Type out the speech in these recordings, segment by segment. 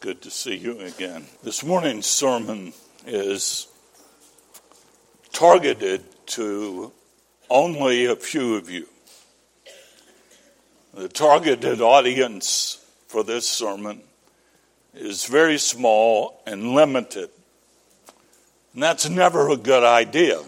good to see you again. This morning's sermon is targeted to only a few of you. The targeted audience for this sermon is very small and limited. And that's never a good idea.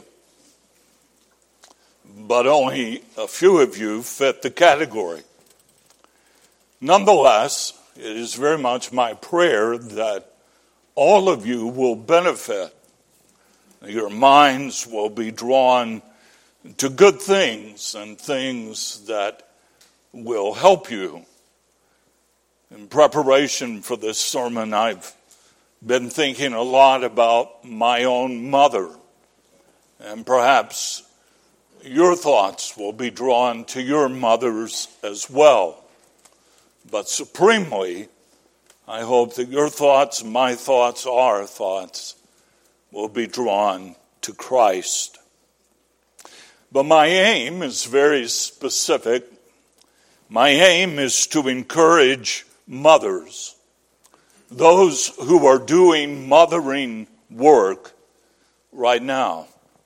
But only a few of you fit the category. Nonetheless, it is very much my prayer that all of you will benefit. Your minds will be drawn to good things and things that will help you. In preparation for this sermon, I've been thinking a lot about my own mother. And perhaps your thoughts will be drawn to your mothers as well. But supremely, I hope that your thoughts, my thoughts, our thoughts will be drawn to Christ. But my aim is very specific. My aim is to encourage mothers, those who are doing mothering work right now.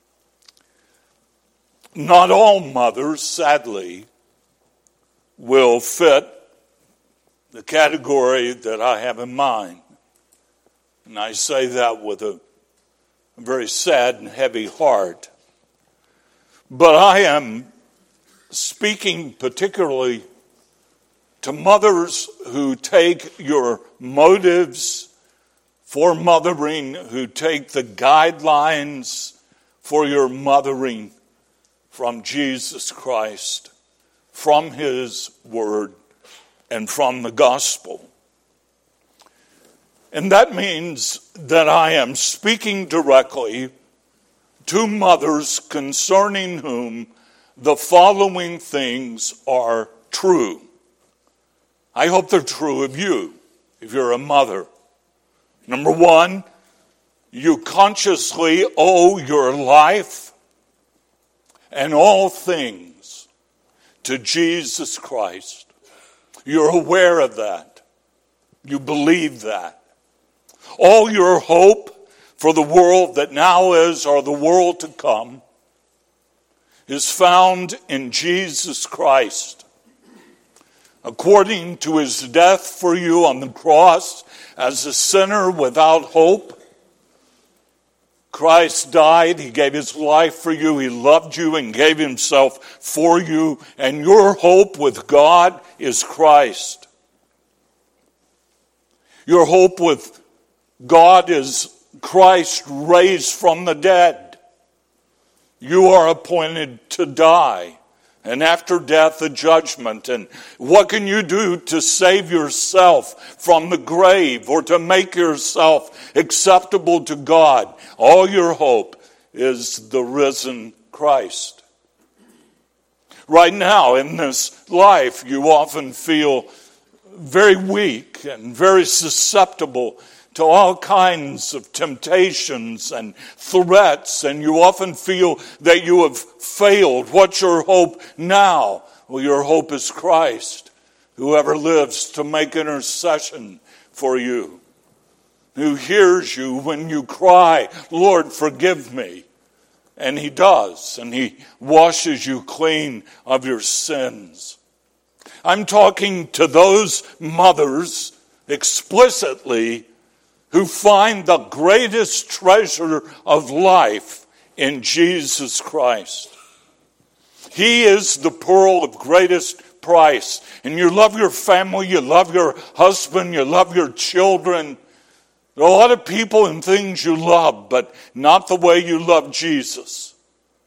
Not all mothers, sadly, will fit the category that I have in mind. And I say that with a very sad and heavy heart. But I am speaking particularly to mothers who take your motives for mothering, who take the guidelines for your mothering from Jesus Christ, from His Word, and from the gospel. And that means that I am speaking directly to mothers concerning whom the following things are true. I hope they're true of you, if you're a mother. Number one, you consciously owe your life and all things to Jesus Christ. You're aware of that. You believe that. All your hope for the world that now is or the world to come is found in Jesus Christ. According to His death for you on the cross as a sinner without hope, Christ died. He gave His life for you. He loved you and gave Himself for you. And your hope with God is Christ. Your hope with God is Christ raised from the dead. You are appointed to die. And after death, a judgment. And what can you do to save yourself from the grave or to make yourself acceptable to God? All your hope is the risen Christ. Right now in this life, you often feel very weak and very susceptible to all kinds of temptations and threats, and you often feel that you have failed. What's your hope now? Well, your hope is Christ, whoever lives to make intercession for you, who hears you when you cry, Lord, forgive me. And He does, and He washes you clean of your sins. I'm talking to those mothers explicitly who find the greatest treasure of life in Jesus Christ. He is the pearl of greatest price. And you love your family, you love your husband, you love your children. There are a lot of people and things you love, but not the way you love Jesus.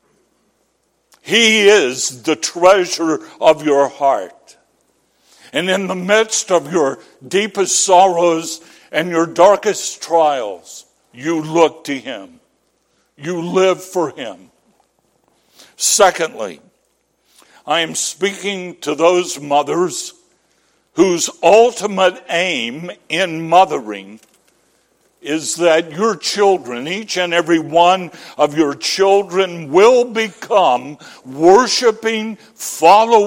He is the treasure of your heart. And in the midst of your deepest sorrows and your darkest trials, you look to Him. You live for Him. Secondly, I am speaking to those mothers whose ultimate aim in mothering is that your children, each and every one of your children, will become worshiping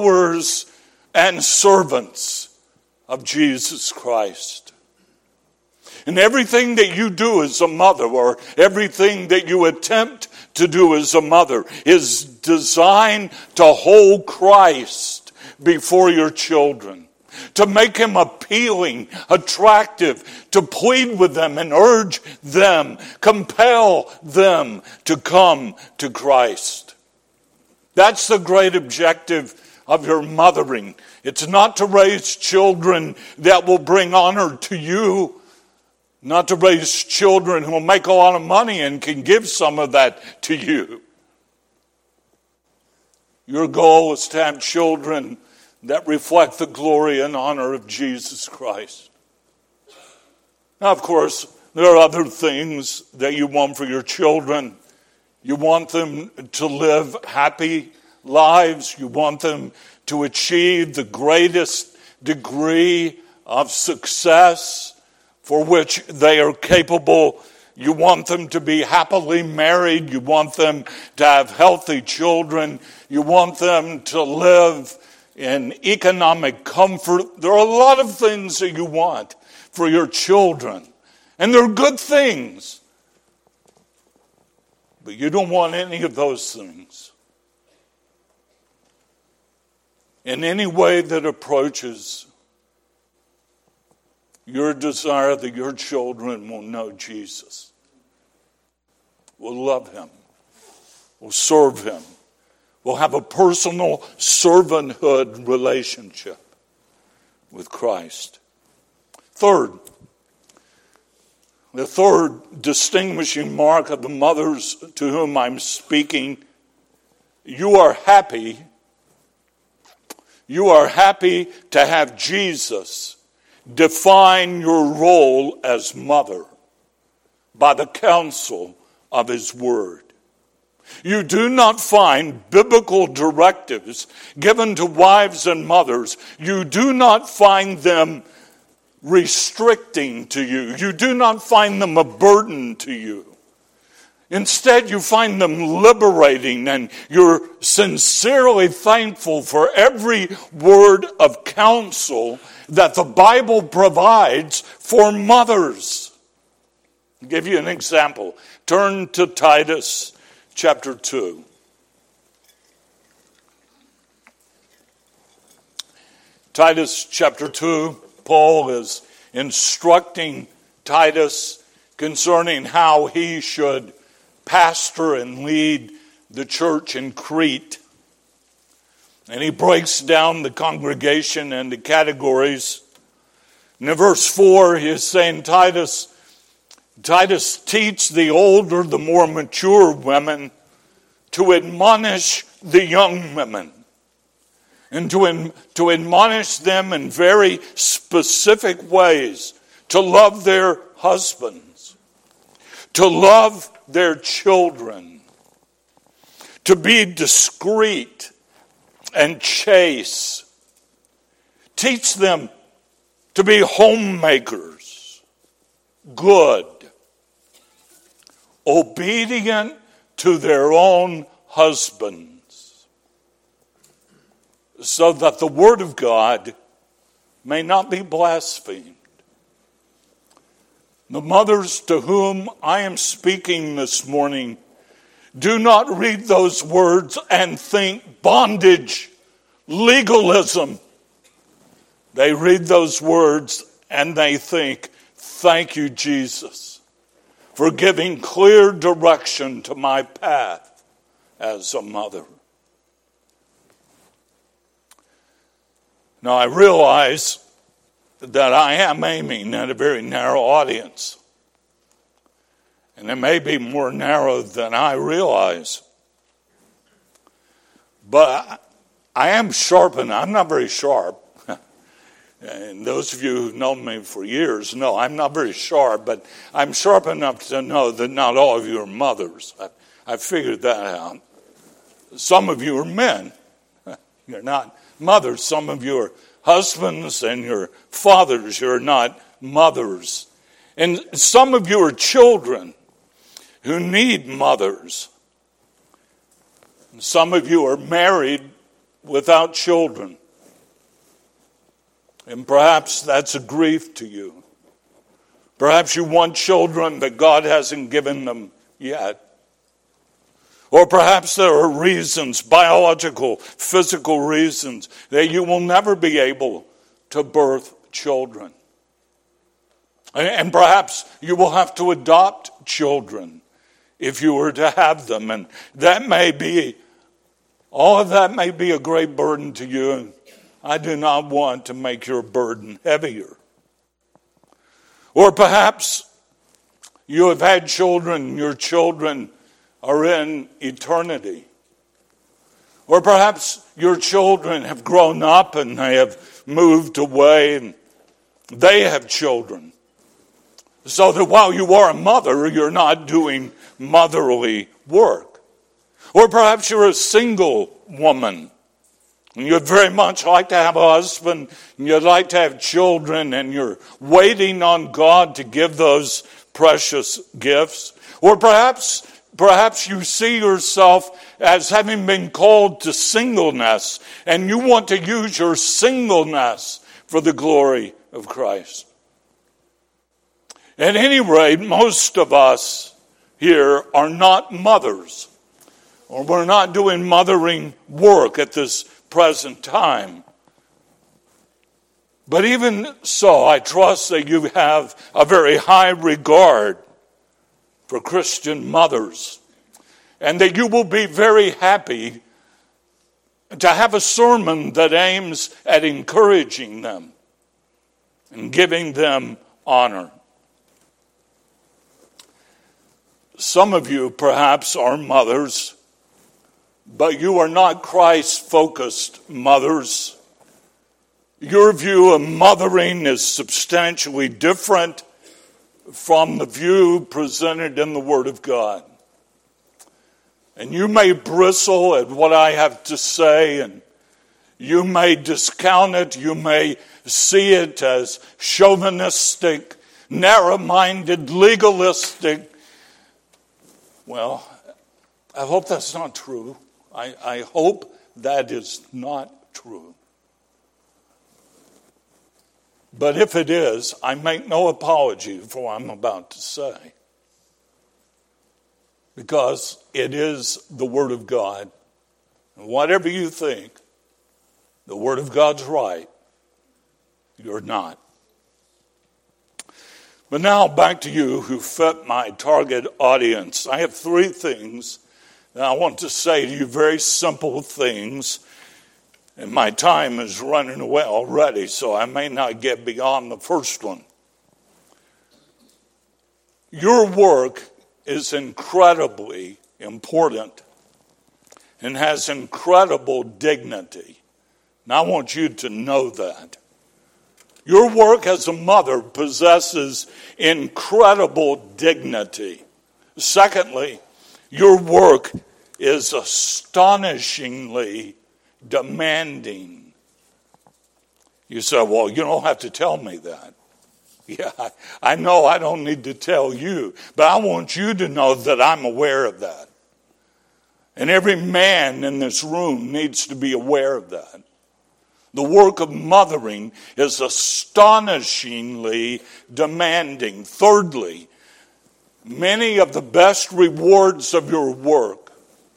followers and servants of Jesus Christ. And everything that you do as a mother, or everything that you attempt to do as a mother, is designed to hold Christ before your children, to make him appealing, attractive, to plead with them and urge them, compel them to come to Christ. That's the great objective of your mothering. It's not to raise children that will bring honor to you, not to raise children who will make a lot of money and can give some of that to you. Your goal is to have children that reflect the glory and honor of Jesus Christ. Now, of course, there are other things that you want for your children. You want them to live happy lives. You want them to achieve the greatest degree of success for which they are capable. You want them to be happily married. You want them to have healthy children. You want them to live in economic comfort. There are a lot of things that you want for your children, and they're good things. But you don't want any of those things in any way that approaches your desire that your children will know Jesus, will love him, will serve him, will have a personal servanthood relationship with Christ. Third, the third distinguishing mark of the mothers to whom I'm speaking, you are happy to have Jesus define your role as mother by the counsel of his word. You do not find biblical directives given to wives and mothers. You do not find them restricting to you. You do not find them a burden to you. Instead, you find them liberating, and you're sincerely thankful for every word of counsel that the Bible provides for mothers. I'll give you an example. Turn to Titus chapter 2. Titus chapter 2, Paul is instructing Titus concerning how he should pastor and lead the church in Crete. And he breaks down the congregation into categories. And in verse 4, he is saying, Titus, teach the older, the more mature women to admonish the young women, and to admonish them in very specific ways, to love their husbands, to love their children, to be discreet and chaste. Teach them to be homemakers, good, obedient to their own husbands, so that the word of God may not be blasphemed. The mothers to whom I am speaking this morning do not read those words and think bondage, legalism. They read those words and they think, thank you, Jesus, for giving clear direction to my path as a mother. Now, I realize that I am aiming at a very narrow audience. And it may be more narrow than I realize. But I am sharpened. I'm not very sharp. And those of you who've known me for years know I'm not very sharp, but I'm sharp enough to know that not all of you are mothers. I figured that out. Some of you are men. You're not mothers. Some of you are husbands and you're fathers. You're not mothers. And some of you are children who need mothers. And some of you are married without children. And perhaps that's a grief to you. Perhaps you want children that God hasn't given them yet. Or perhaps there are reasons, biological, physical reasons, that you will never be able to birth children. And perhaps you will have to adopt children if you were to have them. And that may be, all of that may be a great burden to you. And I do not want to make your burden heavier. Or perhaps you have had children, your children are in eternity. Or perhaps your children have grown up and they have moved away and they have children. So that while you are a mother, you're not doing motherly work. Or perhaps you're a single woman and you'd very much like to have a husband and you'd like to have children and you're waiting on God to give those precious gifts. Or perhaps you see yourself as having been called to singleness and you want to use your singleness for the glory of Christ. At any rate, most of us here are not mothers, or we're not doing mothering work at this present time. But even so, I trust that you have a very high regard for Christian mothers, and that you will be very happy to have a sermon that aims at encouraging them and giving them honor. Some of you perhaps are mothers, but you are not Christ-focused mothers. Your view of mothering is substantially different from the view presented in the Word of God. And you may bristle at what I have to say, and you may discount it, you may see it as chauvinistic, narrow-minded, legalistic. Well, I hope that's not true. I hope that is not true. But if it is, I make no apology for what I'm about to say. Because it is the Word of God. And whatever you think, the Word of God's right. You're not. But now back to you who fit my target audience. I have three things that I want to say to you, very simple things. And my time is running away already, so I may not get beyond the first one. Your work is incredibly important and has incredible dignity. And I want you to know that. Your work as a mother possesses incredible dignity. Secondly, your work is astonishingly demanding. You say, well, you don't have to tell me that. Yeah, I know I don't need to tell you, but I want you to know that I'm aware of that. And every man in this room needs to be aware of that. The work of mothering is astonishingly demanding. Thirdly, many of the best rewards of your work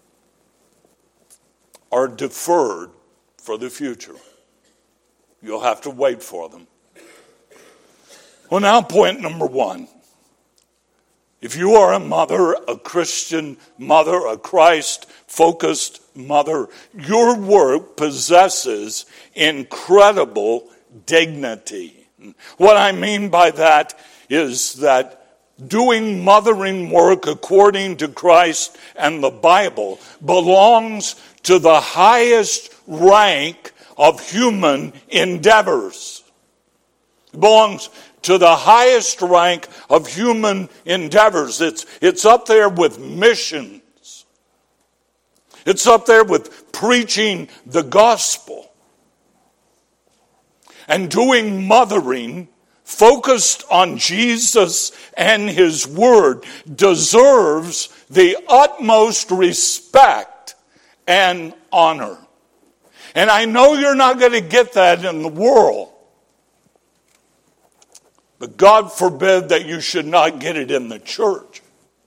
are deferred for the future. You'll have to wait for them. Well, now point number one. If you are a mother, a Christian mother, a Christ-focused mother, your work possesses incredible dignity. What I mean by that is that doing mothering work according to Christ and the Bible belongs to the highest rank of human endeavors. It belongs to the highest rank of human endeavors. It's up there with missions. It's up there with preaching the gospel. And doing mothering focused on Jesus and His Word deserves the utmost respect and honor. And I know you're not going to get that in the world. But God forbid that you should not get it in the church.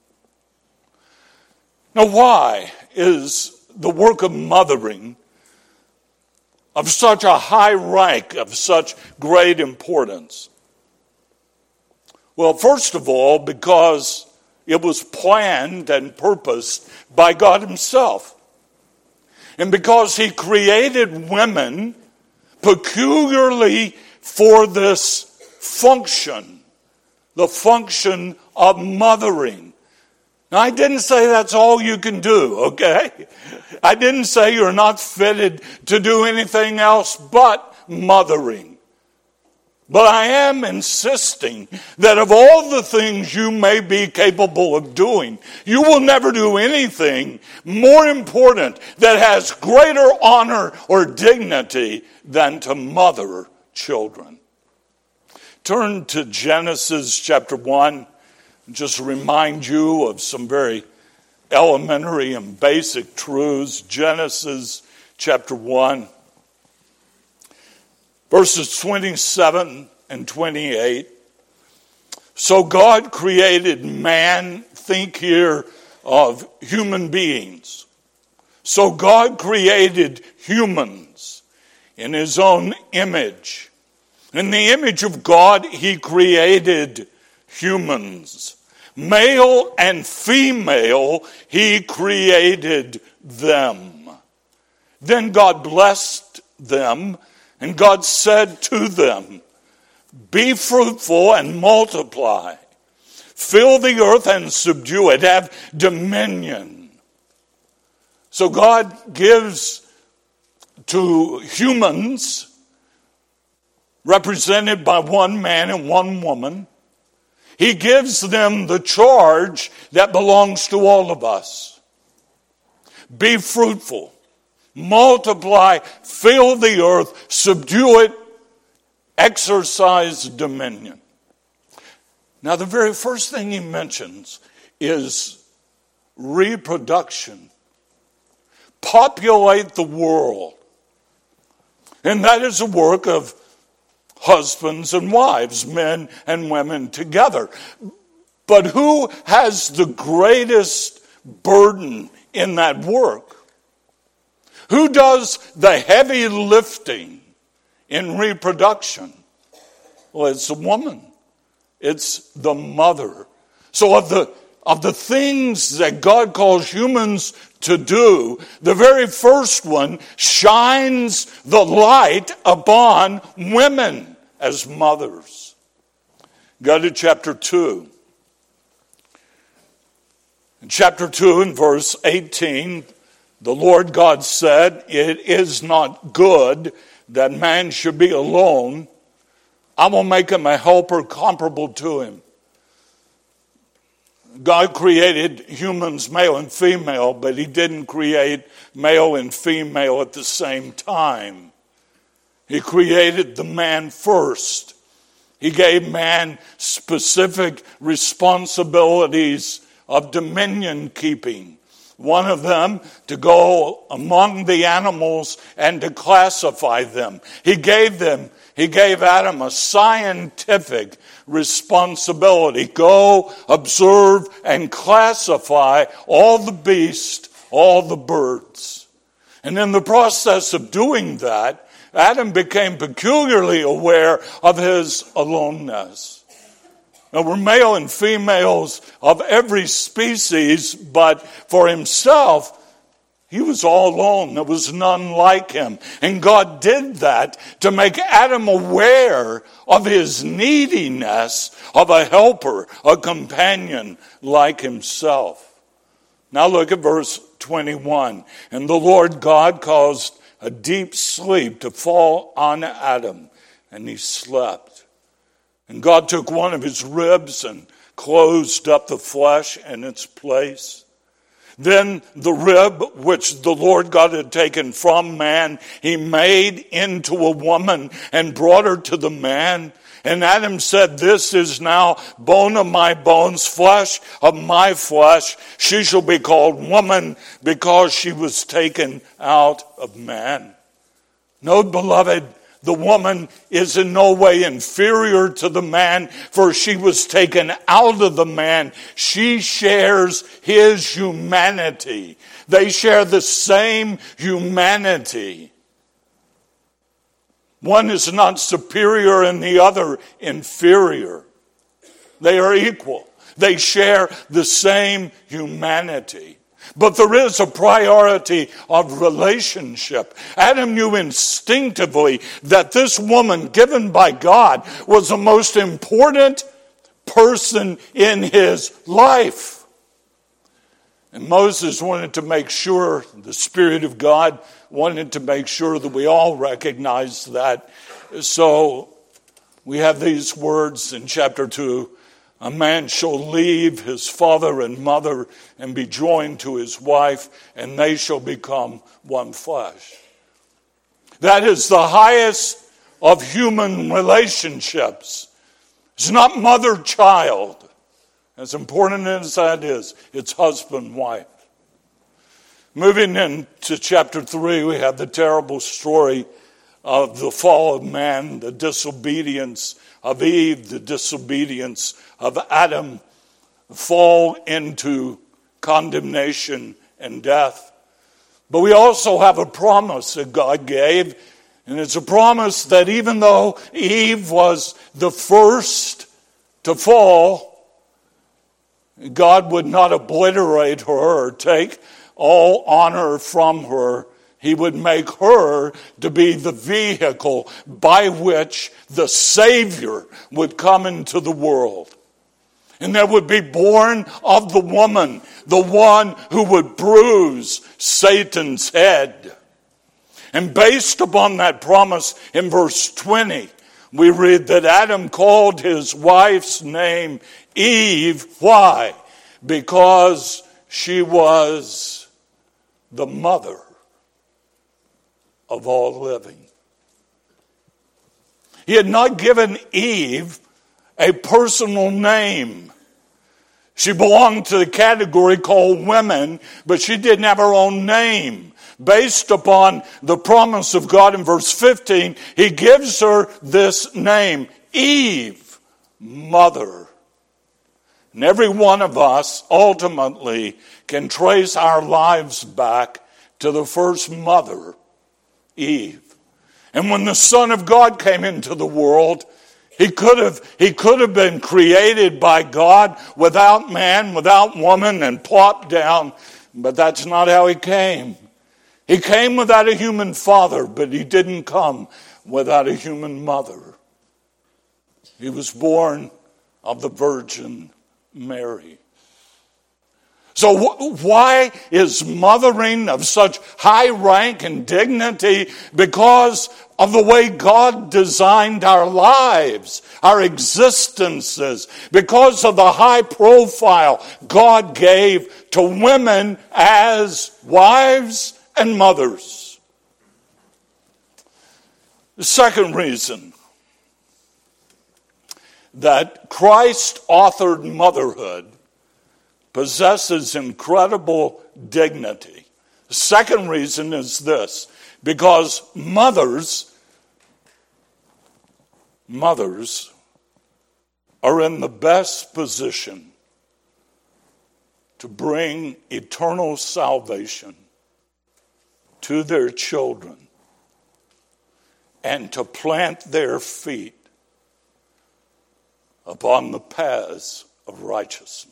Now, why is the work of mothering of such a high rank, of such great importance? Well, first of all, because it was planned and purposed by God himself. And because he created women peculiarly for this function, the function of mothering. Now, I didn't say that's all you can do, okay? I didn't say you're not fitted to do anything else but mothering. But I am insisting that of all the things you may be capable of doing, you will never do anything more important that has greater honor or dignity than to mother children. Turn to Genesis chapter 1 and just remind you of some very elementary and basic truths. Genesis chapter 1. Verses 27 and 28. So God created man, think here of human beings. So God created humans in his own image. In the image of God, he created humans. Male and female, he created them. Then God blessed them. And God said to them, be fruitful and multiply. Fill the earth and subdue it. Have dominion. So God gives to humans, represented by one man and one woman, he gives them the charge that belongs to all of us. Be fruitful. Multiply, fill the earth, subdue it, exercise dominion. Now, the very first thing he mentions is reproduction. Populate the world. And that is a work of husbands and wives, men and women together. But who has the greatest burden in that work? Who does the heavy lifting in reproduction? Well, it's a woman. It's the mother. So of the things that God calls humans to do, the very first one shines the light upon women as mothers. Go to chapter 2. In chapter 2 and verse 18, the Lord God said, it is not good that man should be alone. I will make him a helper comparable to him. God created humans male and female, but he didn't create male and female at the same time. He created the man first. He gave man specific responsibilities of dominion keeping. One of them, to go among the animals and to classify them. He gave Adam a scientific responsibility. Go, observe, and classify all the beasts, all the birds. And in the process of doing that, Adam became peculiarly aware of his aloneness. There were male and females of every species, but for himself, he was all alone. There was none like him. And God did that to make Adam aware of his neediness of a helper, a companion like himself. Now look at verse 21. And the Lord God caused a deep sleep to fall on Adam, and he slept. And God took one of his ribs and closed up the flesh in its place. Then the rib which the Lord God had taken from man, he made into a woman and brought her to the man. And Adam said, this is now bone of my bones, flesh of my flesh. She shall be called woman because she was taken out of man. Note, beloved, The woman is in no way inferior to the man, for she was taken out of the man. She shares his humanity. They share the same humanity. One is not superior and the other inferior. They are equal. They share the same humanity. But there is a priority of relationship. Adam knew instinctively that this woman given by God was the most important person in his life. And Moses wanted to make sure, the Spirit of God wanted to make sure that we all recognize that. So we have these words in chapter 2. A man shall leave his father and mother and be joined to his wife, and they shall become one flesh. That is the highest of human relationships. It's not mother-child. As important as that is, it's husband-wife. Moving into chapter 3, we have the terrible story of the fall of man, the disobedience of Eve, the disobedience of Adam, fall into condemnation and death. But we also have a promise that God gave, and it's a promise that even though Eve was the first to fall, God would not obliterate her or take all honor from her. He would make her to be the vehicle by which the Savior would come into the world. And there would be born of the woman, the one who would bruise Satan's head. And based upon that promise in verse 20, we read that Adam called his wife's name Eve. Why? Because she was the mother of all living. He had not given Eve a personal name. She belonged to the category called women, but she didn't have her own name. Based upon the promise of God in verse 15, he gives her this name, Eve, mother. And every one of us ultimately can trace our lives back to the first mother, Eve. And when the Son of God came into the world, he could have been created by God without man, without woman, and plopped down. But that's not how he came. He came without a human father, but he didn't come without a human mother. He was born of the Virgin Mary. So why is mothering of such high rank and dignity? Because of the way God designed our lives, our existences. Because of the high profile God gave to women as wives and mothers. The second reason that Christ-authored motherhood possesses incredible dignity. The second reason is this: because mothers are in the best position to bring eternal salvation to their children and to plant their feet upon the paths of righteousness.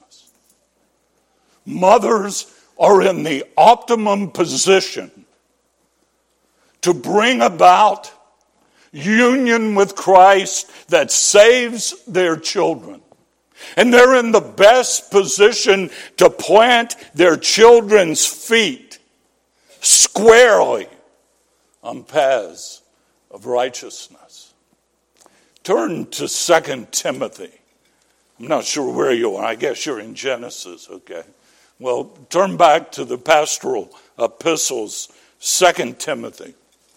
Mothers are in the optimum position to bring about union with Christ that saves their children. And they're in the best position to plant their children's feet squarely on paths of righteousness. Turn to 2 Timothy. I'm not sure where you are. I guess you're in Genesis, okay? Well, turn back to the pastoral epistles, 2 Timothy.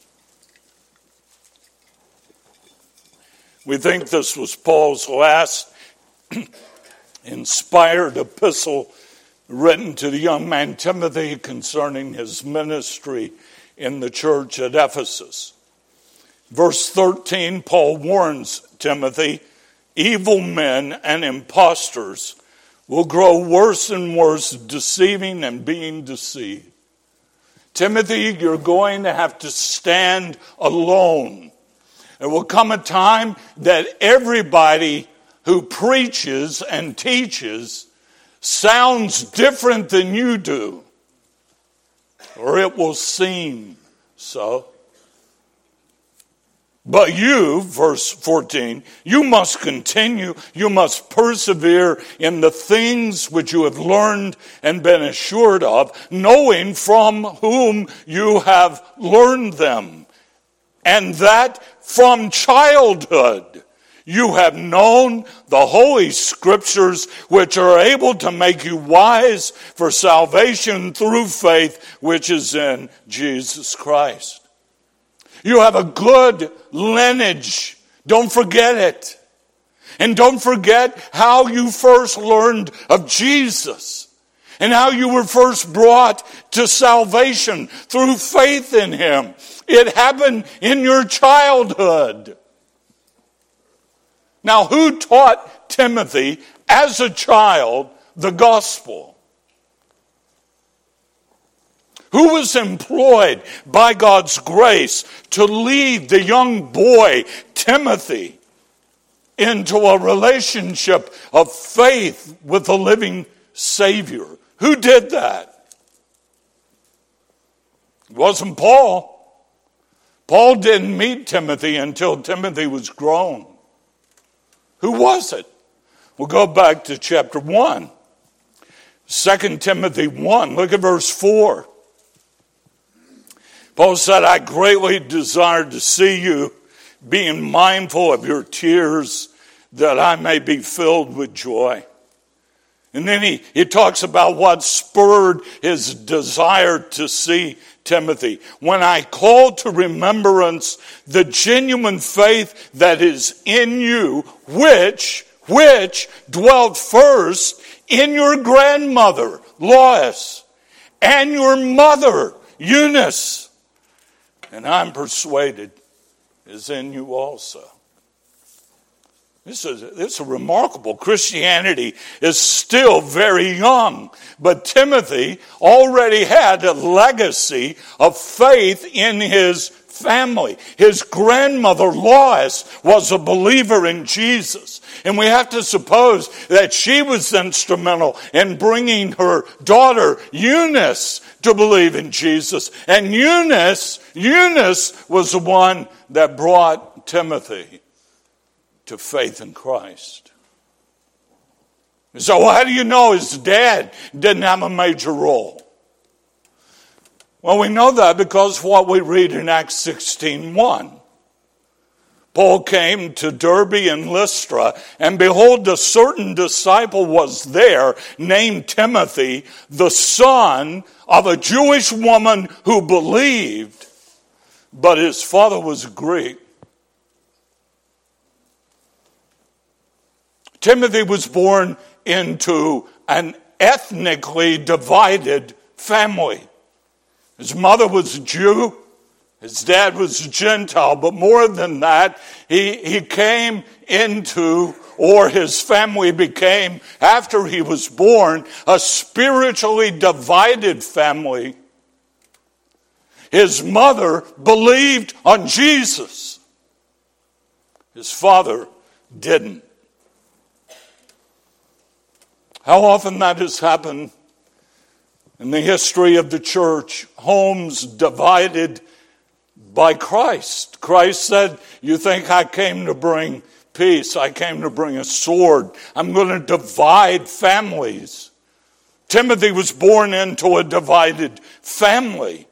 We think this was Paul's last inspired epistle written to the young man Timothy concerning his ministry in the church at Ephesus. Verse 13, Paul warns Timothy, evil men and impostors will grow worse and worse, deceiving and being deceived. Timothy, you're going to have to stand alone. There will come a time that everybody who preaches and teaches sounds different than you do, or it will seem so. But you, verse 14, you must continue, you must persevere in the things which you have learned and been assured of, knowing from whom you have learned them, and that from childhood you have known the Holy Scriptures, which are able to make you wise for salvation through faith, which is in Jesus Christ. You have a good lineage. Don't forget it. And don't forget how you first learned of Jesus and how you were first brought to salvation through faith in him. It happened in your childhood. Now, who taught Timothy as a child the gospel? Who was employed by God's grace to lead the young boy, Timothy, into a relationship of faith with the living Savior? Who did that? It wasn't Paul. Paul didn't meet Timothy until Timothy was grown. Who was it? We'll go back to chapter 1. 2 Timothy 1, look at verse 4. Paul said, I greatly desire to see you, being mindful of your tears, that I may be filled with joy. And then he talks about what spurred his desire to see Timothy. When I call to remembrance the genuine faith that is in you, which dwelt first in your grandmother, Lois, and your mother, Eunice, and I'm persuaded is in you also. This is remarkable. Christianity is still very young, but Timothy already had a legacy of faith in his family. His grandmother, Lois, was a believer in Jesus. And we have to suppose that she was instrumental in bringing her daughter, Eunice, to believe in Jesus. And Eunice was the one that brought Timothy to faith in Christ. So how do you know his dad didn't have a major role? Well, we know that because of what we read in Acts 16:1. Paul came to Derbe and Lystra, and behold, a certain disciple was there named Timothy, the son of a Jewish woman who believed, but his father was Greek. Timothy was born into an ethnically divided family. His mother was a Jew. His dad was a Gentile. But more than that, he came into, or his family became, after he was born, a spiritually divided family. His mother believed on Jesus. His father didn't. How often that has happened in the history of the church, homes divided by Christ. Christ said, you think I came to bring peace? I came to bring a sword. I'm going to divide families. Timothy was born into a divided family.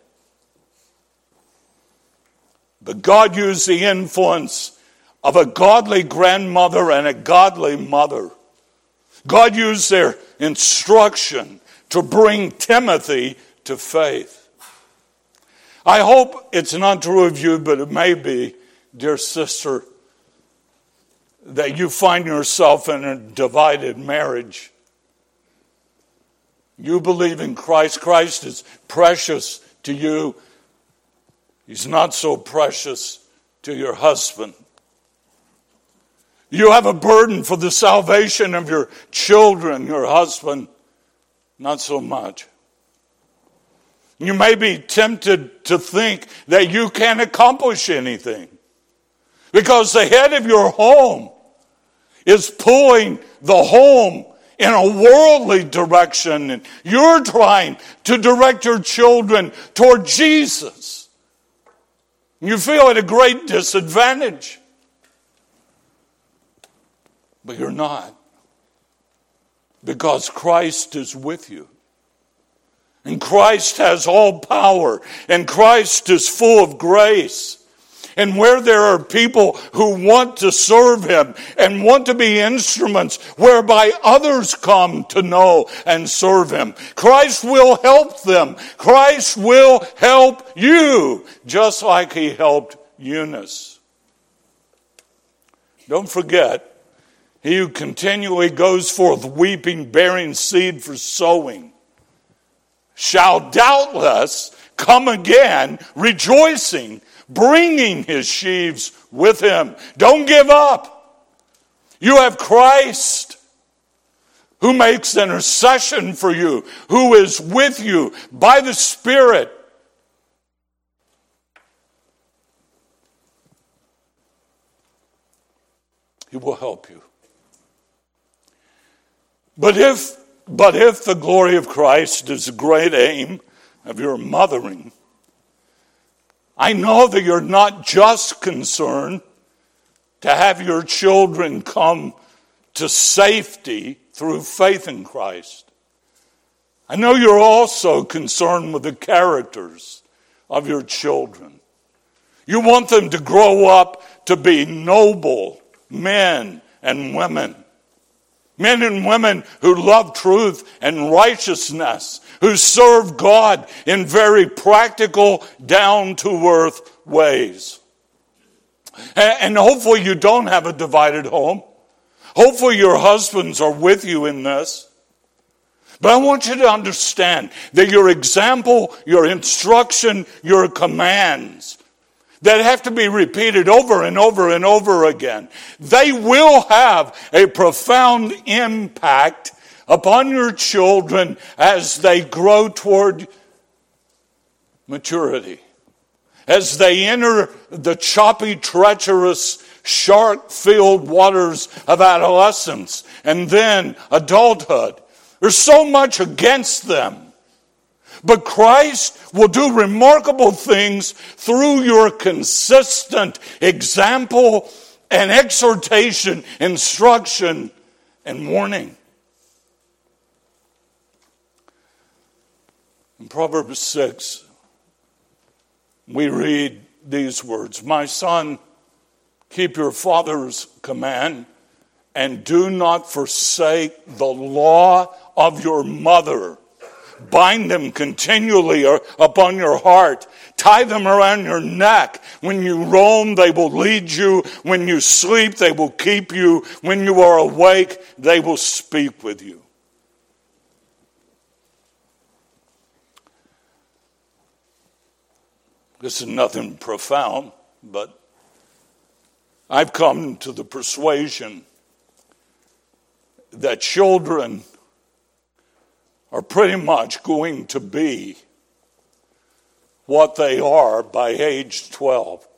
But God used the influence of a godly grandmother and a godly mother. God used their instruction to bring Timothy to faith. I hope it's not true of you, but it may be, dear sister, that you find yourself in a divided marriage. You believe in Christ. Christ is precious to you. He's not so precious to your husband. You have a burden for the salvation of your children, your husband, not so much. You may be tempted to think that you can't accomplish anything because the head of your home is pulling the home in a worldly direction, and you're trying to direct your children toward Jesus. You feel at a great disadvantage. But you're not, because Christ is with you. And Christ has all power, and Christ is full of grace. And where there are people who want to serve Him and want to be instruments whereby others come to know and serve Him, Christ will help them. Christ will help you, just like He helped Eunice. Don't forget, he who continually goes forth weeping, bearing seed for sowing, shall doubtless come again rejoicing, bringing his sheaves with him. Don't give up. You have Christ who makes intercession for you, who is with you by the Spirit. He will help you. But if the glory of Christ is the great aim of your mothering, I know that you're not just concerned to have your children come to safety through faith in Christ. I know you're also concerned with the characters of your children. You want them to grow up to be noble men and women. Men and women who love truth and righteousness, who serve God in very practical, down-to-earth ways. And hopefully you don't have a divided home. Hopefully your husbands are with you in this. But I want you to understand that your example, your instruction, your commands that have to be repeated over and over and over again, they will have a profound impact upon your children as they grow toward maturity. As they enter the choppy, treacherous, shark-filled waters of adolescence and then adulthood. There's so much against them. But Christ will do remarkable things through your consistent example and exhortation, instruction, and warning. In Proverbs 6, we read these words, "My son, keep your father's command, and do not forsake the law of your mother. Bind them continually upon your heart. Tie them around your neck. When you roam, they will lead you. When you sleep, they will keep you. When you are awake, they will speak with you." This is nothing profound, but I've come to the persuasion that children are pretty much going to be what they are by age 12.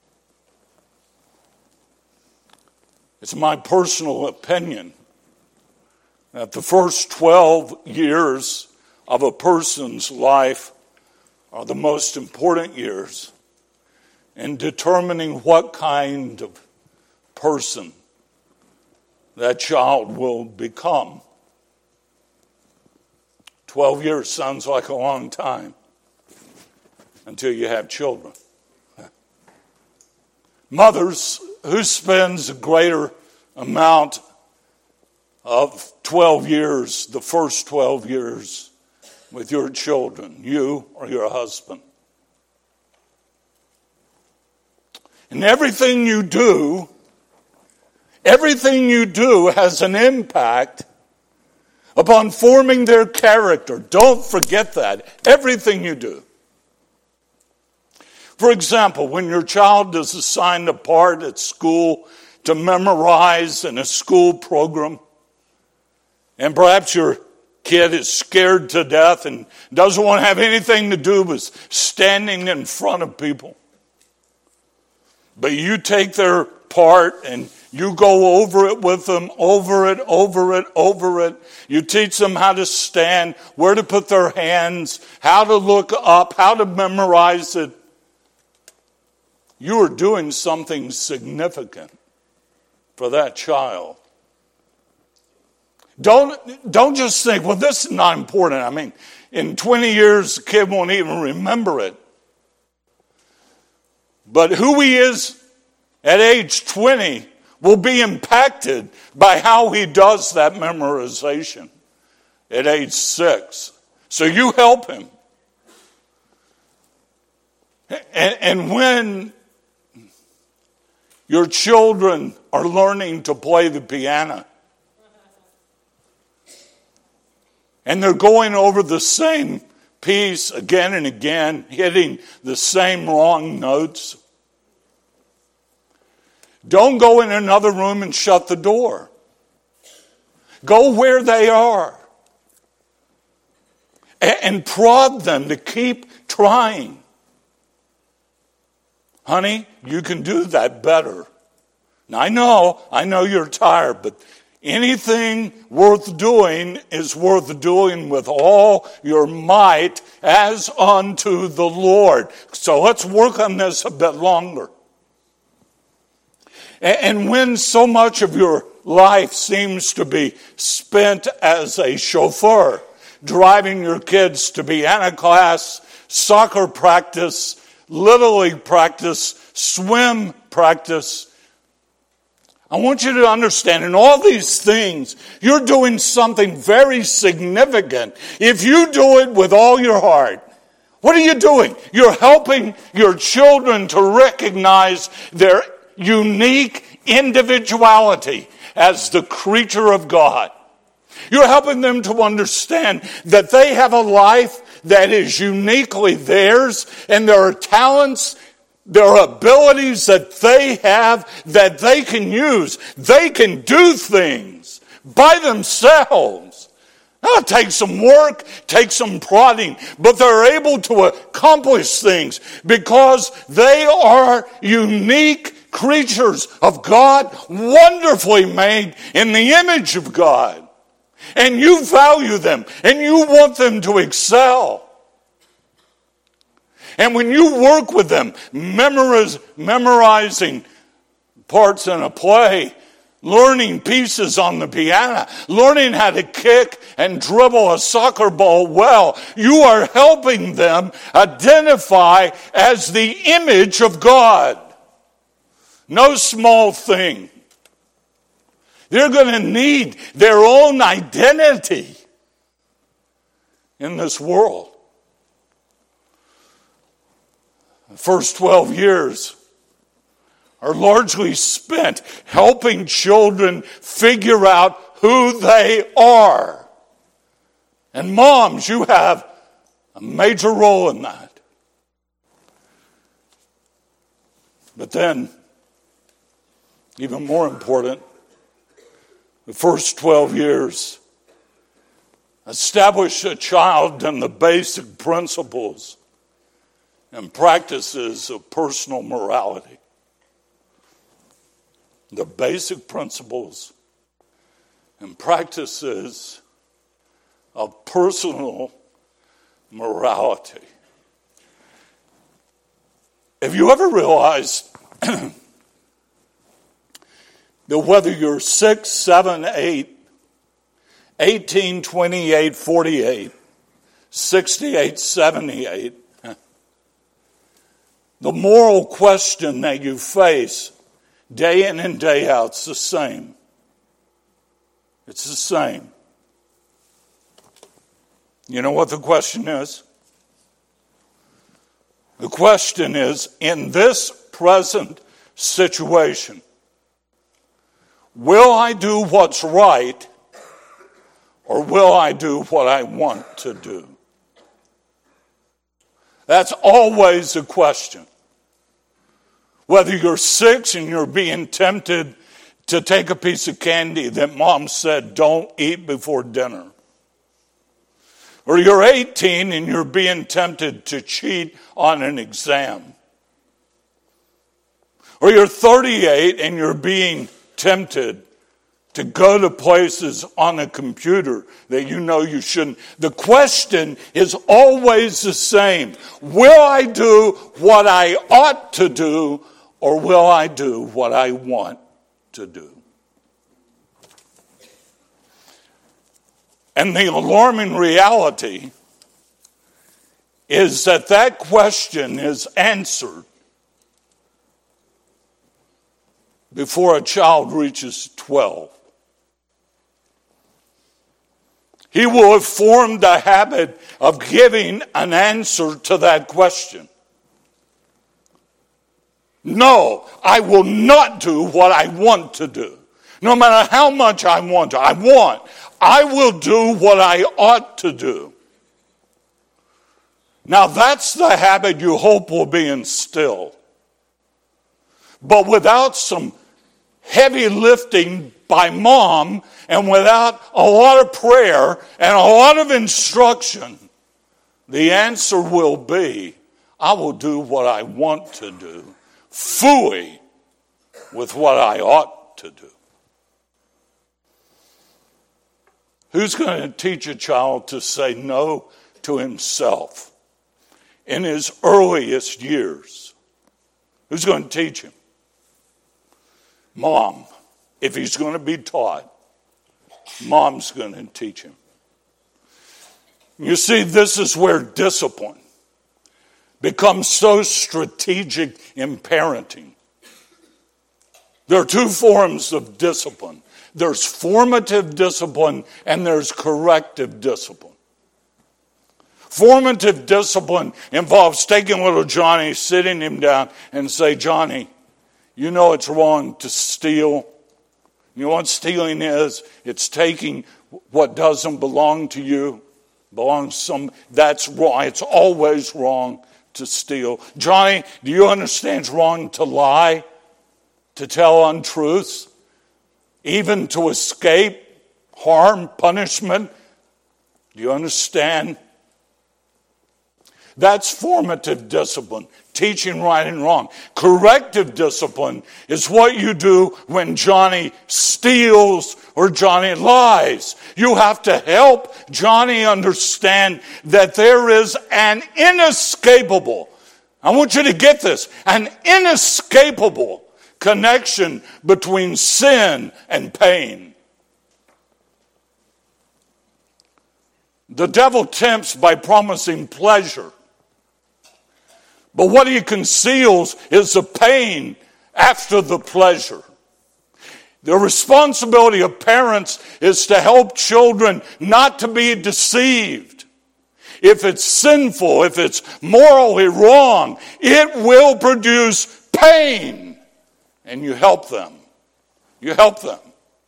It's my personal opinion that the first 12 years of a person's life are the most important years in determining what kind of person that child will become. 12 years sounds like a long time until you have children. Mothers, who spends a greater amount of 12 years, the first 12 years, with your children, you or your husband? And everything you do has an impact upon forming their character. Don't forget that. Everything you do. For example, when your child is assigned a part at school to memorize in a school program, and perhaps your kid is scared to death and doesn't want to have anything to do with standing in front of people, but you take their part and you go over it with them, over it. You teach them how to stand, where to put their hands, how to look up, how to memorize it. You are doing something significant for that child. Don't just think, well, this is not important. I mean, in 20 years, the kid won't even remember it. But who he is at age 20 will be impacted by how he does that memorization at age 6. So you help him. And when your children are learning to play the piano, and they're going over the same piece again and again, hitting the same wrong notes, don't go in another room and shut the door. Go where they are. And prod them to keep trying. Honey, you can do that better. Now, I know you're tired, but anything worth doing is worth doing with all your might as unto the Lord. So let's work on this a bit longer. And when so much of your life seems to be spent as a chauffeur, driving your kids to piano class, soccer practice, Little League practice, swim practice, I want you to understand, in all these things, you're doing something very significant. If you do it with all your heart, what are you doing? You're helping your children to recognize their unique individuality as the creature of God. You're helping them to understand that they have a life that is uniquely theirs, and there are talents, there are abilities that they have that they can use. They can do things by themselves. Now, it takes some work, takes some prodding, but they're able to accomplish things because they are unique creatures of God, wonderfully made in the image of God. And you value them, and you want them to excel. And when you work with them, memorizing parts in a play, learning pieces on the piano, learning how to kick and dribble a soccer ball well, you are helping them identify as the image of God. No small thing. They're going to need their own identity in this world. The first 12 years are largely spent helping children figure out who they are. And moms, you have a major role in that. But then, even more important, the first 12 years establish a child in the basic principles and practices of personal morality. The basic principles and practices of personal morality. Have you ever realized that whether you're 6, 7, 8, 18, 28, 48, 68, 78, the moral question that you face day in and day out is the same. It's the same. You know what the question is? The question is, in this present situation, will I do what's right, or will I do what I want to do? That's always a question. Whether you're 6 and you're being tempted to take a piece of candy that mom said don't eat before dinner. Or you're 18 and you're being tempted to cheat on an exam. Or you're 38 and you're being tempted to go to places on a computer that you know you shouldn't. The question is always the same. Will I do what I ought to do, or will I do what I want to do? And the alarming reality is that question is answered before a child reaches 12. He will have formed a habit of giving an answer to that question. No, I will not do what I want to do. No matter how much I want to. I will do what I ought to do. Now that's the habit you hope will be instilled. But without some heavy lifting by mom, and without a lot of prayer and a lot of instruction, the answer will be, I will do what I want to do, phooey with what I ought to do. Who's going to teach a child to say no to himself in his earliest years? Who's going to teach him? Mom. If he's going to be taught, mom's going to teach him. You see, this is where discipline becomes so strategic in parenting. There are 2 forms of discipline. There's formative discipline and there's corrective discipline. Formative discipline involves taking little Johnny, sitting him down and say, Johnny, you know it's wrong to steal. You know what stealing is? It's taking what doesn't belong to you, belongs to some. That's wrong. It's always wrong to steal. Johnny, do you understand it's wrong to lie, to tell untruths, even to escape harm, punishment? Do you understand? That's formative discipline, teaching right and wrong. Corrective discipline is what you do when Johnny steals or Johnny lies. You have to help Johnny understand that there is an inescapable, I want you to get this, an inescapable connection between sin and pain. The devil tempts by promising pleasure. But what he conceals is the pain after the pleasure. The responsibility of parents is to help children not to be deceived. If it's sinful, if it's morally wrong, it will produce pain. And you help them. You help them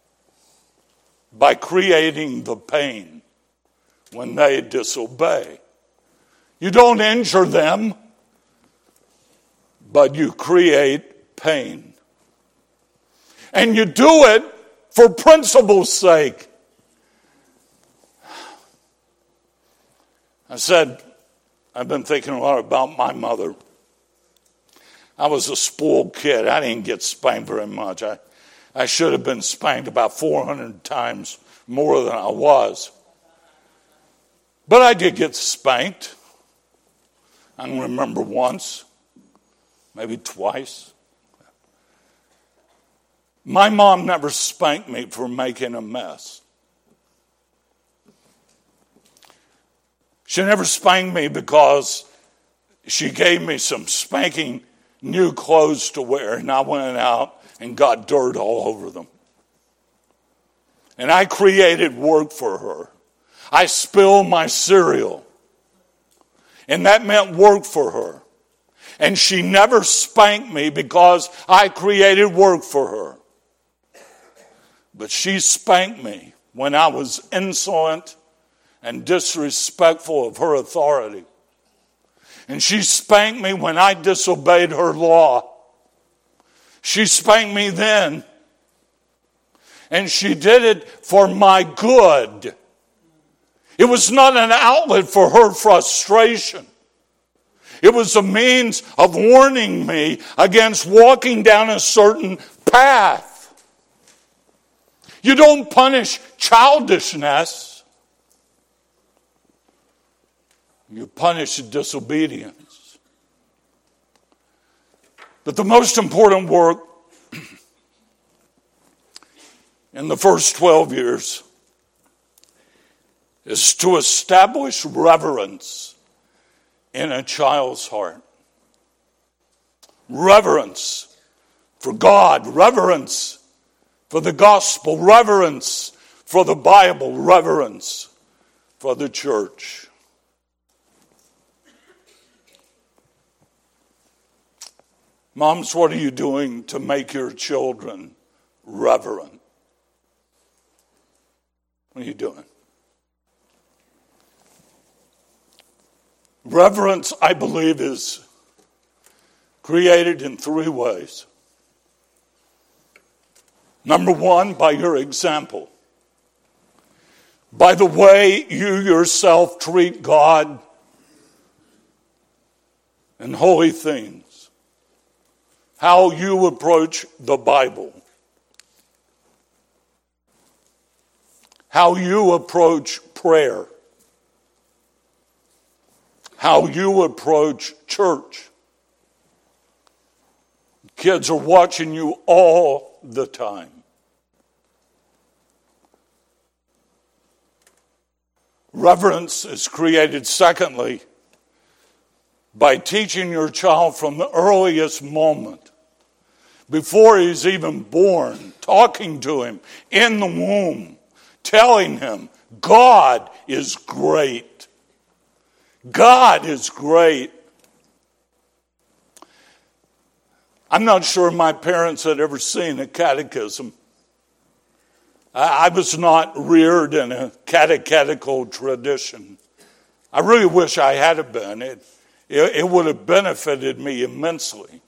by creating the pain when they disobey. You don't injure them, but you create pain. And you do it for principle's sake. I said, I've been thinking a lot about my mother. I was a spoiled kid. I didn't get spanked very much. I should have been spanked about 400 times more than I was. But I did get spanked. I can remember once. Maybe twice. My mom never spanked me for making a mess. She never spanked me because she gave me some spanking new clothes to wear, and I went out and got dirt all over them. And I created work for her. I spilled my cereal, and that meant work for her. And she never spanked me because I created work for her. But she spanked me when I was insolent and disrespectful of her authority. And she spanked me when I disobeyed her law. She spanked me then. And she did it for my good. It was not an outlet for her frustration. It was a means of warning me against walking down a certain path. You don't punish childishness. You punish disobedience. But the most important work in the first 12 years is to establish reverence in a child's heart. Reverence for God, reverence for the gospel, reverence for the Bible, reverence for the church. Moms, what are you doing to make your children reverent? What are you doing? Reverence, I believe, is created in three ways. Number one, by your example. By the way you yourself treat God and holy things. How you approach the Bible. How you approach prayer. How you approach church. Kids are watching you all the time. Reverence is created, secondly, by teaching your child from the earliest moment, before he's even born, talking to him in the womb, telling him, God is great. God is great. I'm not sure my parents had ever seen a catechism. I was not reared in a catechetical tradition. I really wish I had been. It would have benefited me immensely.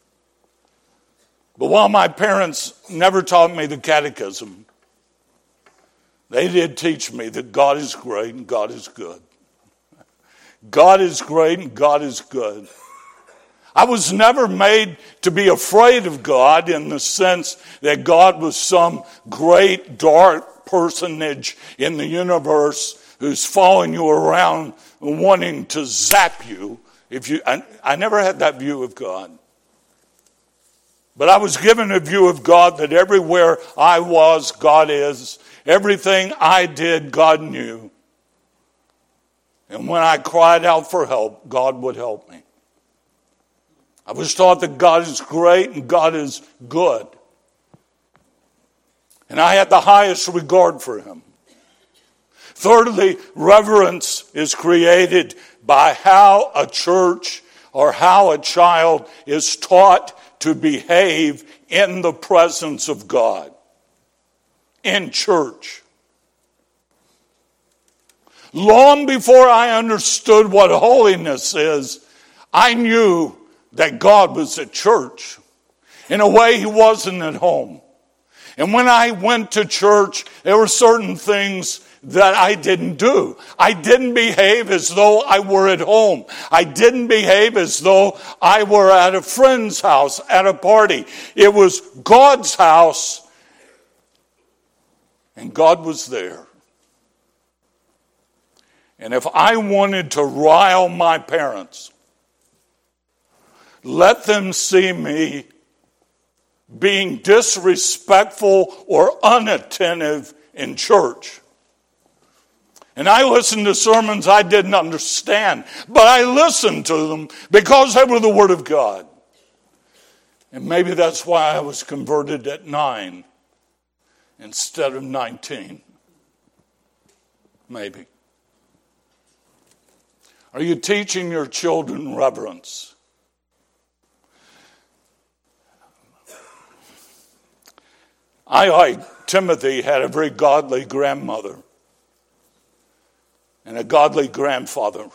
But while my parents never taught me the catechism, they did teach me that God is great and God is good. God is great and God is good. I was never made to be afraid of God in the sense that God was some great dark personage in the universe who's following you around and wanting to zap you. I never had that view of God. But I was given a view of God that everywhere I was, God is. Everything I did, God knew. And when I cried out for help, God would help me. I was taught that God is great and God is good. And I had the highest regard for him. Thirdly, reverence is created by how a church or how a child is taught to behave in the presence of God, in church. Long before I understood what holiness is, I knew that God was at church. In a way, he wasn't at home. And when I went to church, there were certain things that I didn't do. I didn't behave as though I were at home. I didn't behave as though I were at a friend's house, at a party. It was God's house, and God was there. And if I wanted to rile my parents, let them see me being disrespectful or unattentive in church. And I listened to sermons I didn't understand, but I listened to them because they were the Word of God. And maybe that's why I was converted at 9 instead of 19. Maybe. Are you teaching your children reverence? I, like Timothy, had a very godly grandmother and a godly grandfather.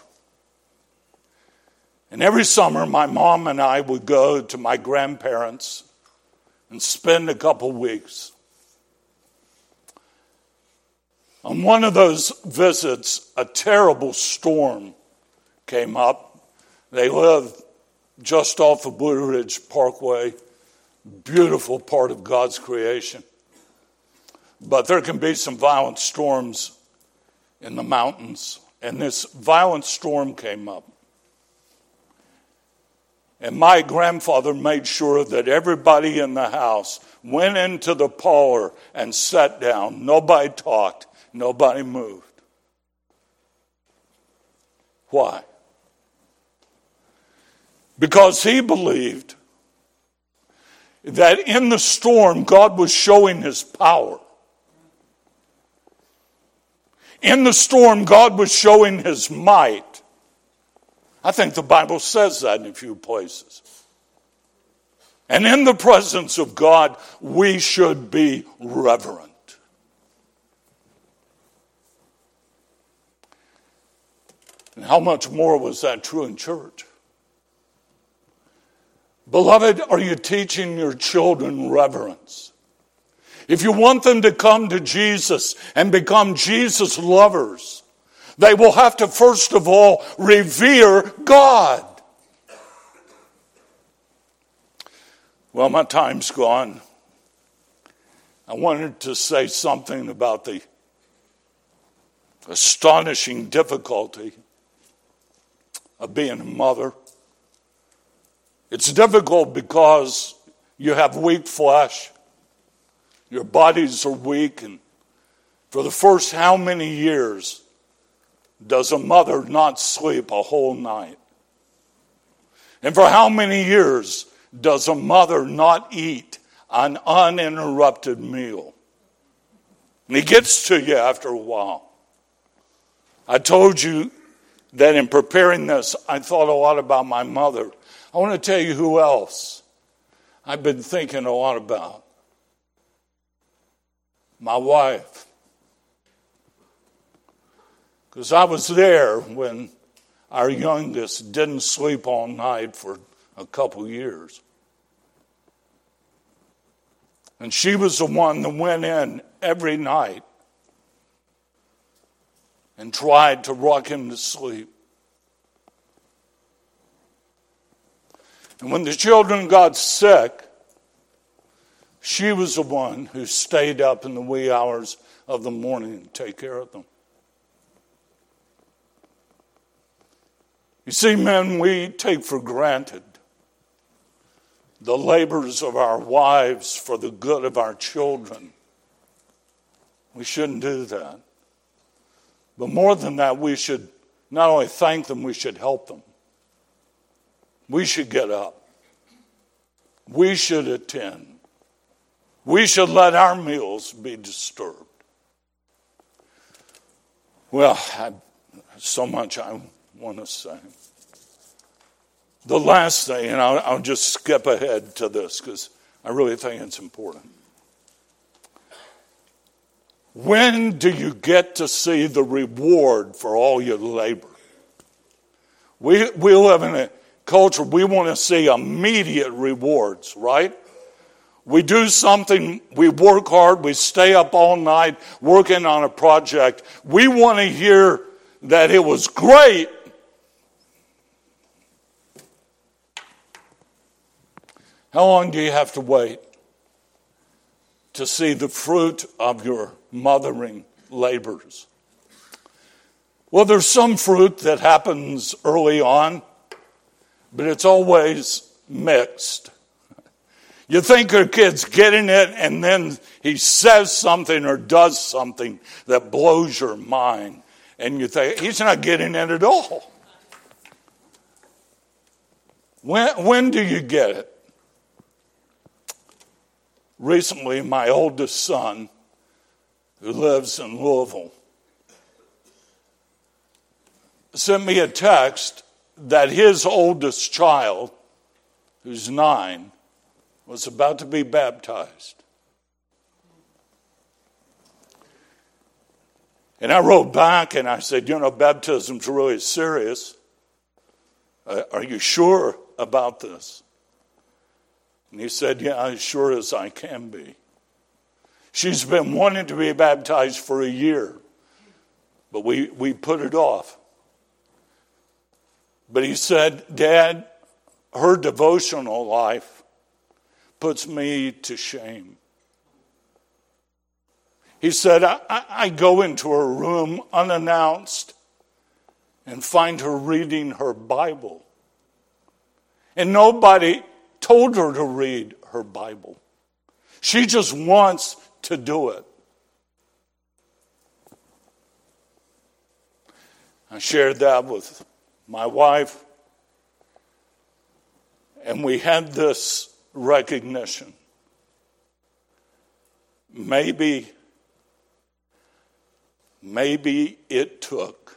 And every summer, my mom and I would go to my grandparents and spend a couple weeks. On one of those visits, a terrible storm came up. They live just off of Blue Ridge Parkway, beautiful part of God's creation. But there can be some violent storms in the mountains, and this violent storm came up. And my grandfather made sure that everybody in the house went into the parlor and sat down. Nobody talked. Nobody moved. Why? Because he believed that in the storm, God was showing his power. In the storm, God was showing his might. I think the Bible says that in a few places. And in the presence of God, we should be reverent. And how much more was that true in church? Beloved, are you teaching your children reverence? If you want them to come to Jesus and become Jesus lovers, they will have to first of all revere God. Well, my time's gone. I wanted to say something about the astonishing difficulty of being a mother. It's difficult because you have weak flesh. Your bodies are weak, and for the first how many years does a mother not sleep a whole night? And for how many years does a mother not eat an uninterrupted meal? And it gets to you after a while. I told you that in preparing this, I thought a lot about my mother. I want to tell you who else I've been thinking a lot about. My wife. Because I was there when our youngest didn't sleep all night for a couple years. And she was the one that went in every night and tried to rock him to sleep. And when the children got sick, she was the one who stayed up in the wee hours of the morning to take care of them. You see, men, we take for granted the labors of our wives for the good of our children. We shouldn't do that. But more than that, we should not only thank them, we should help them. We should get up. We should attend. We should let our meals be disturbed. Well, so much I want to say. The last thing, and I'll just skip ahead to this because I really think it's important. When do you get to see the reward for all your labor? We live in a culture, we want to see immediate rewards, right? We do something, we work hard, we stay up all night working on a project. We want to hear that it was great. How long do you have to wait to see the fruit of your mothering labors? Well, there's some fruit that happens early on, but it's always mixed. You think your kid's getting it, and then he says something or does something that blows your mind, and you think, he's not getting it at all. When do you get it? Recently, my oldest son, who lives in Louisville, sent me a text that his oldest child, who's 9, was about to be baptized. And I wrote back and I said, baptism's really serious. Are you sure about this? And he said, yeah, as sure as I can be. She's been wanting to be baptized for a year, but we put it off. But he said, Dad, her devotional life puts me to shame. He said, I go into her room unannounced and find her reading her Bible. And nobody told her to read her Bible. She just wants to do it. I shared that with my wife, and we had this recognition. Maybe it took.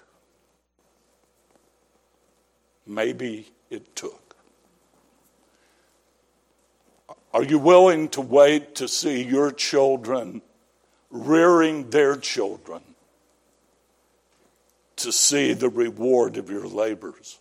Maybe it took. Are you willing to wait to see your children rearing their children to see the reward of your labors?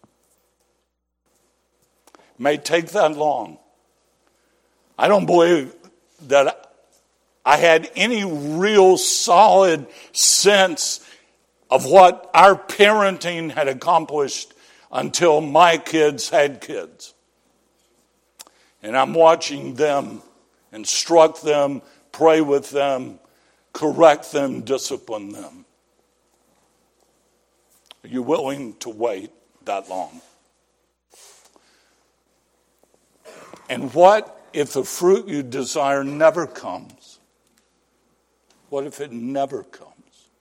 It may take that long. I don't believe that I had any real solid sense of what our parenting had accomplished until my kids had kids. And I'm watching them, instruct them, pray with them, correct them, discipline them. Are you willing to wait that long? And what if the fruit you desire never comes? What if it never comes?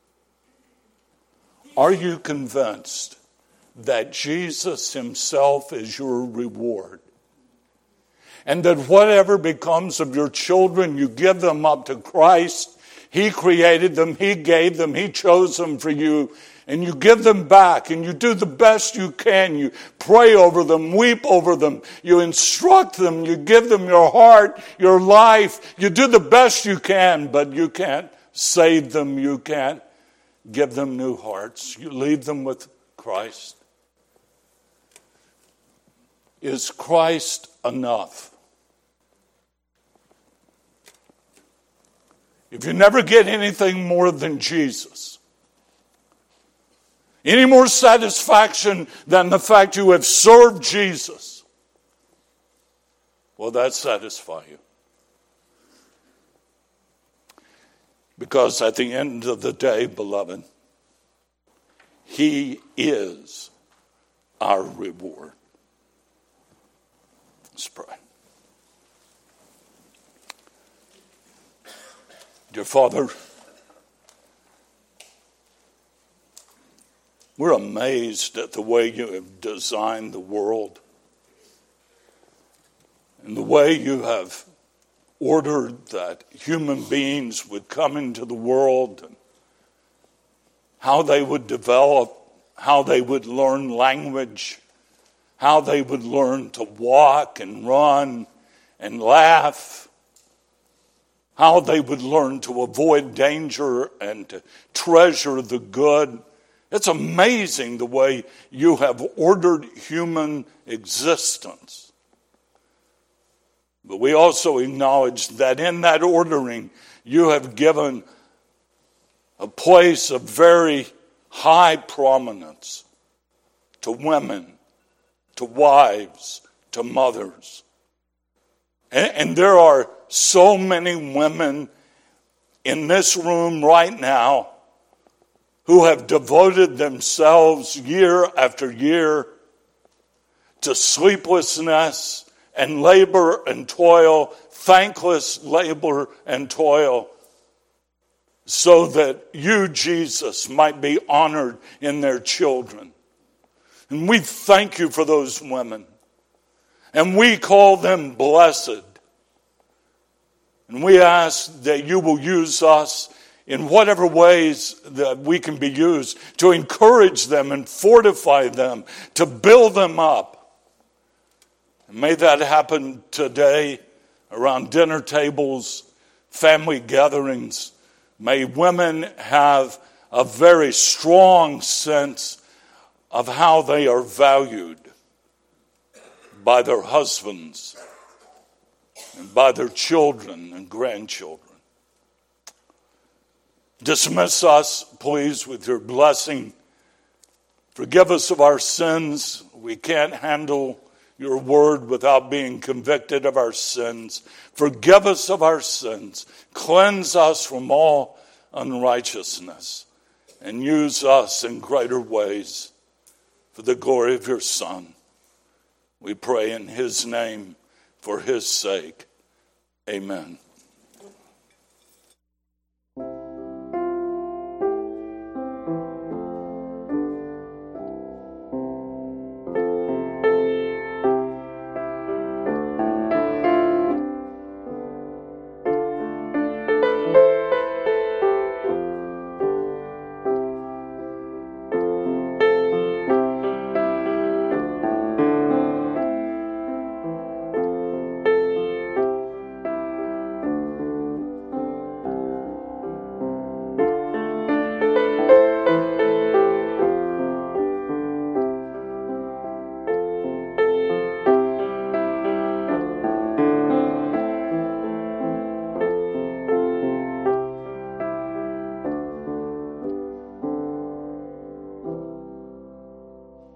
Are you convinced that Jesus himself is your reward? And that whatever becomes of your children, you give them up to Christ. He created them, he gave them, he chose them for you. And you give them back, and you do the best you can. You pray over them, weep over them. You instruct them, you give them your heart, your life. You do the best you can, but you can't save them. You can't give them new hearts. You leave them with Christ. Is Christ enough? If you never get anything more than Jesus, any more satisfaction than the fact you have served Jesus, will that satisfy you? Because at the end of the day, beloved, he is our reward. Let's pray. Dear Father, we're amazed at the way you have designed the world and the way you have ordered that human beings would come into the world and how they would develop, how they would learn language, how they would learn to walk and run and laugh, how they would learn to avoid danger and to treasure the good. It's amazing the way you have ordered human existence. But we also acknowledge that in that ordering, you have given a place of very high prominence to women, to wives, to mothers. And there are so many women in this room right now who have devoted themselves year after year to sleeplessness and labor and toil, thankless labor and toil, so that you, Jesus, might be honored in their children. And we thank you for those women. And we call them blessed. And we ask that you will use us in whatever ways that we can be used to encourage them and fortify them, to build them up. And may that happen today around dinner tables, family gatherings. May women have a very strong sense of how they are valued by their husbands and by their children and grandchildren. Dismiss us, please, with your blessing. Forgive us of our sins. We can't handle your word without being convicted of our sins. Forgive us of our sins. Cleanse us from all unrighteousness. And use us in greater ways for the glory of your Son. We pray in his name, for his sake. Amen.